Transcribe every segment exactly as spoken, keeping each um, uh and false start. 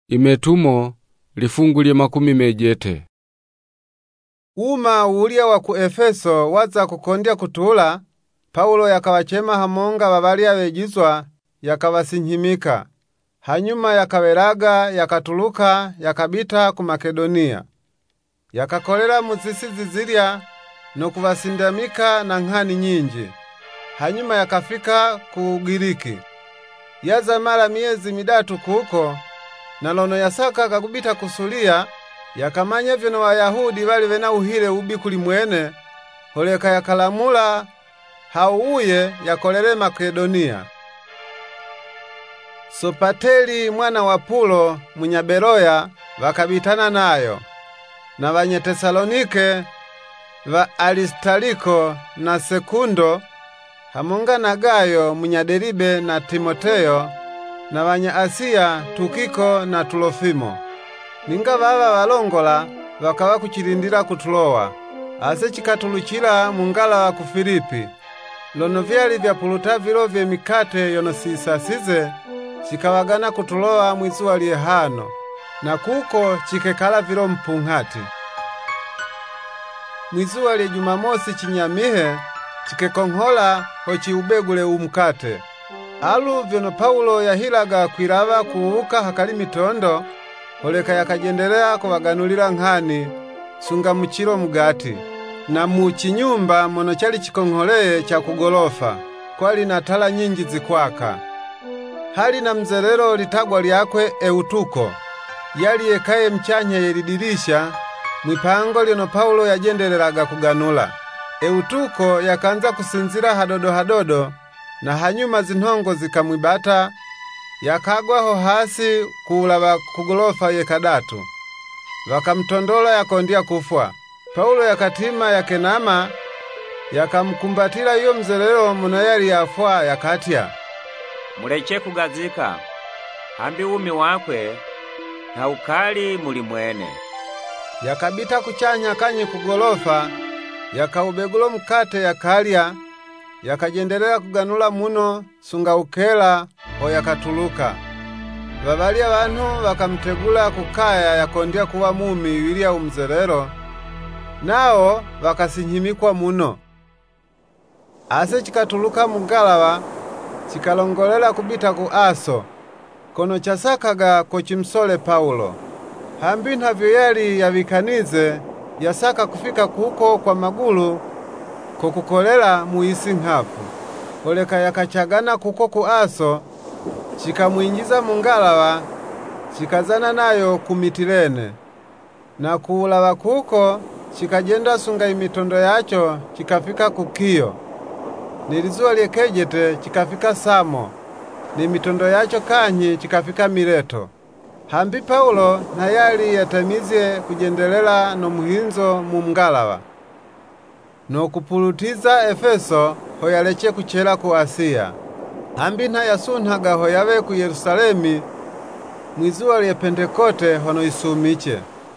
Imetumo lifungu lye makumi mejete. Uma ulia wa ku Efeso waza kukondya kutula, Paulo yakawachema hamonga babalia bejizwa yakawasinhimika. Hanyuma yakawelaga yakatuluka yakabita ku Makedonia. Yakakolela muzisi zizilya no kuvasindamika na nghani nyinji. Hanyuma yakafika ku Ugiriki. Yaza mara miezi midatu kuko, na lono yasaka kakubita kusulia, yakamanya vyono Wayahudi bali bena uhile ubi kuli mwene, holeka yakalamula hauuye yakolele Makedonia. Sopateli mwana wa Pulo munyaberoya wakabitana nayo, na Wanye Tesalonike wa Alistaliko na Sekundo hamonga na Gayo munyaderibe na Timoteyo na Wanya Asia Tukiko na Tulofimo. Ninga baba walongola wakawa kuchilindila kutulowa. Ase chikatuluchila mungala wa ku Filipi. Lono vyali vya puluta vilo vye mikate yono sisasize, chikawagana kutulowa mwizu waliye hano, na kuko chikekala vilo mpunghati. Mwizu waliye Jumamosi chinyamihe, chikekonghola hochi ubegule umukate. Alu vyono Paulo yahilaga kwilava kuuka hakali mitondo, holeka yakajendelea kuwaganulila nghani sunga muchilo mugati. Na muchinyumba mono chali chikongholeye cha kugolofa, kwali na tala nyingi zikwaka. Hali na mzerero litagwa lyakwe Eutuko, yali yekaye mchanya yelidilisha, mwipango lyono Paulo yajendelelaga kuganula. Eutuko yakanza kusinzira hadodo hadodo, na hanyuma zinhongo zikamwibata, yakagwaho hasi kuulaba kugolofa yekadatu. Wakamtondola yakondya kufwa. Paulo yakatima yakenama, yakamkumbatila iyo mzelelo muno yali yafwa yakatya, muleke kugazika, hambi umi wakwe na ukali muli mwene. Yakabita kuchanya kanyi kugolofa, yakaubegulo mkate yakalya, yakajendelea kuganula muno sunga ukela ho yakatuluka. Babalia bantu wakamtegula kukaya yakondya kuwa mumi wilia umzerero, nao wakasinhimikwa muno. Ase chikatuluka mugalawa, chikalongolela kubita ku Aso, kono chasakaga kochimsole Paulo. Hambi ntavyo yali yabikanize, yasaka kufika kuko kwa magulu, kokukolela muisi nghafu. Holeka yakachagana kuko ku Aso, chikamwinjiza mungalawa, chikazana nayo ku Mitilene. Na kuulawa kuko, chikajenda sunga imitondo yacho, chikafika ku Kio. Nilizuwa lyekejete chikafika Samo, ni mitondo yacho kanyi chikafika Mileto. Hambi Paulo na yali yatamizye kujendelela no muhinzo mu mungalawa, no kupulutiza Efeso ho yaleche kuchela ku Asia. Hambi na yasunhaga ho yawe ku Yerusalemi mwizuwa lye Pentekote hono isumiche.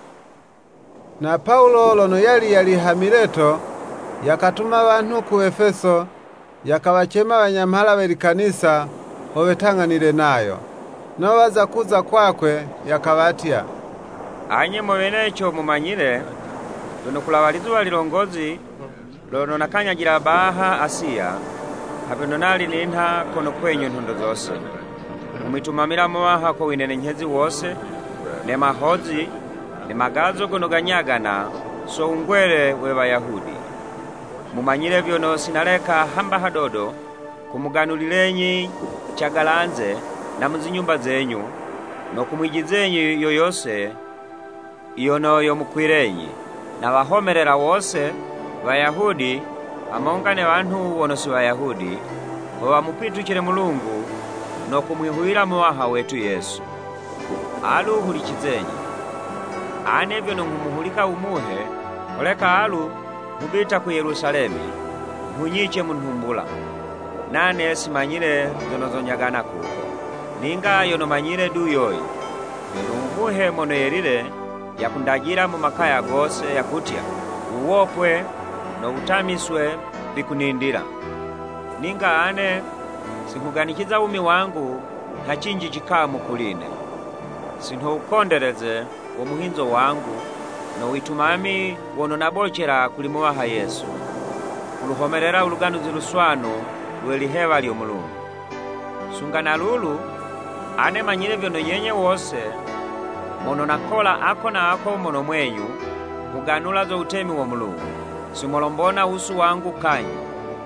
Na Paulo lono yali yali Hamileto, yakatuma bantu ku Efeso, yakawachema banyamhala belikanisa howetang'anile nayo. No waza kuza kwakwe yakawatia, anye mwenecho mumanyile, lono kulawalizuwa lilongozi, lono nakanyagira baha Asia, hapendo nali ninha kono kwenyu ntundo zose. Mumitumamila mwaha ko winene nyezi wose, ne mahozi, ne magazo kono ganyagana, so ungwele we Wayahudi. Mumanyile vyono sinaleka hamba hadodo, kumuganulilenyi chagalanze na muzinyumba zenyu, no kumwijizenyu yoyose, iyono yomukwirenyi, na wahomerera wose, Wayahudi, amongane wantu wono si Wayahudi, wa mupitukile Mulungu, no kumwihuila mwaha wetu Yesu. Alu hulichizenyi. Ane vyono ngumuhulika umuhe, oleka alu mubita ku Yerusalemi, munyiche munhumbula. Nane simanyile vyono zonyagana kuko. Ninga yono manyile du yoyi, yono umuhe mono yerile, yakundagira mu makaya gose yakutya, uwopwe no utamiswe bikunindira. Ninga ane, sikuganikiza umi wangu, hachinji chikamu kuline. sinhoukondereze wo muhinzo wangu no witumami wono nabochera kulimuwaha Yesu kuluhomerera uluganuzi luswanu lwelihewa lyo Mulungu. Sungana lulu ane manyire vyono nyenye wose mono nakola ako na ako mono mwenyu kuganula zo utemi wa Mulungu simolombona usu wangu kanyi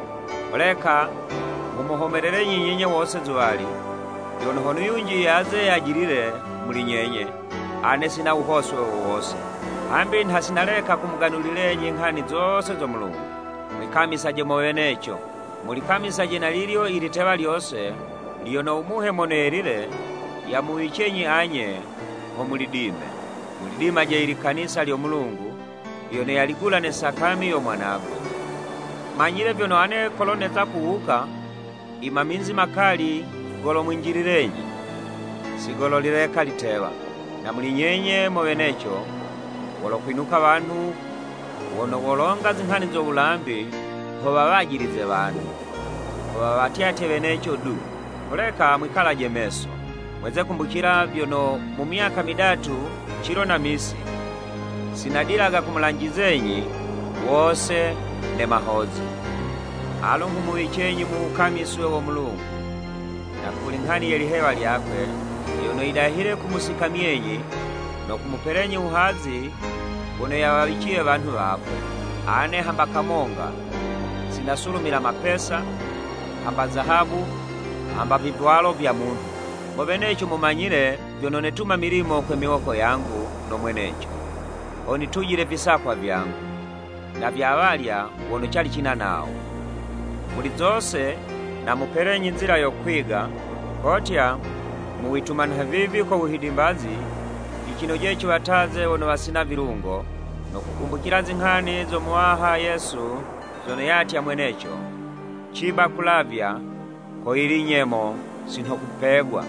oleka mumuhomerere nyinyenye wose zuwali yono honu yunji yaze yagirire muli nyenye ane sina uhoswe wose ambi nhasinaleka kumuganulile nyinkani zose zo Mulungu mwikamisaje mowenecho mulikamisaje na lilyo ilitewa lyose liyono umuhe monerire ya muwichenyi anye ho mulidime mulidima je ili kanisa lyo Mulungu liyono yaligula ne sakami yo mwanagwe manyire vyono ane koloneza kuuka imaminzi makali golo mwinjirirenyi sigolo lireka litewa na mulinyenye mowenecho wolo kwinuka bantu wono wolonga zinkhani zo bulambi ho babagirize bantu ho babatyate benecho du oleka mwikalaje meso mweze kumbukira vyono mu myaka midatu chiro na misi sinadilaga kumulangizenyi wose ne mahozi alongu muwichenyi muukamiswe wo Mulungu na kulinghani yelihewa lyakwe yono idahire kumusikamyenyi no kumuperenyi uhazi wono yawawichiye bantu bakwe ane hamba kamonga sinasulumila mapesa hamba zahabu hamba vivwalo vya muntu mobenecho mumanyire vyono netuma milimo kwe miwoko yangu no mwenecho oni tujile visakwa vyangu na vyawalya wono chali china nao muli zose na muperenyi nzira yo kwiga kotya muwitumana vivi kwa uhidimbazi ikino jecho bataze wono basina virungo no kukumbukira zinkhani zo muwaha Yesu zono yatya mwenecho chiba kulavya ko ili nyemo sinhokupegwa.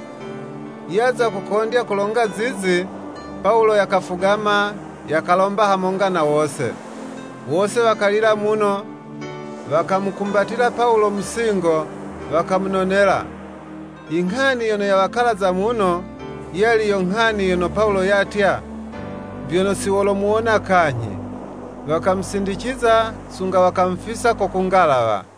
Yaza kukondya kulonga zizi Paulo yakafugama yakalomba hamonga na wose wose wakalira muno wakamukumbatira Paulo musingo wakamunonela inkhani yono yawakalaza muno yali yo nkhani yono Paulo yatya vyono siwolo muona kanyi wakamusindikiza sunga wakamfisa kokungalawa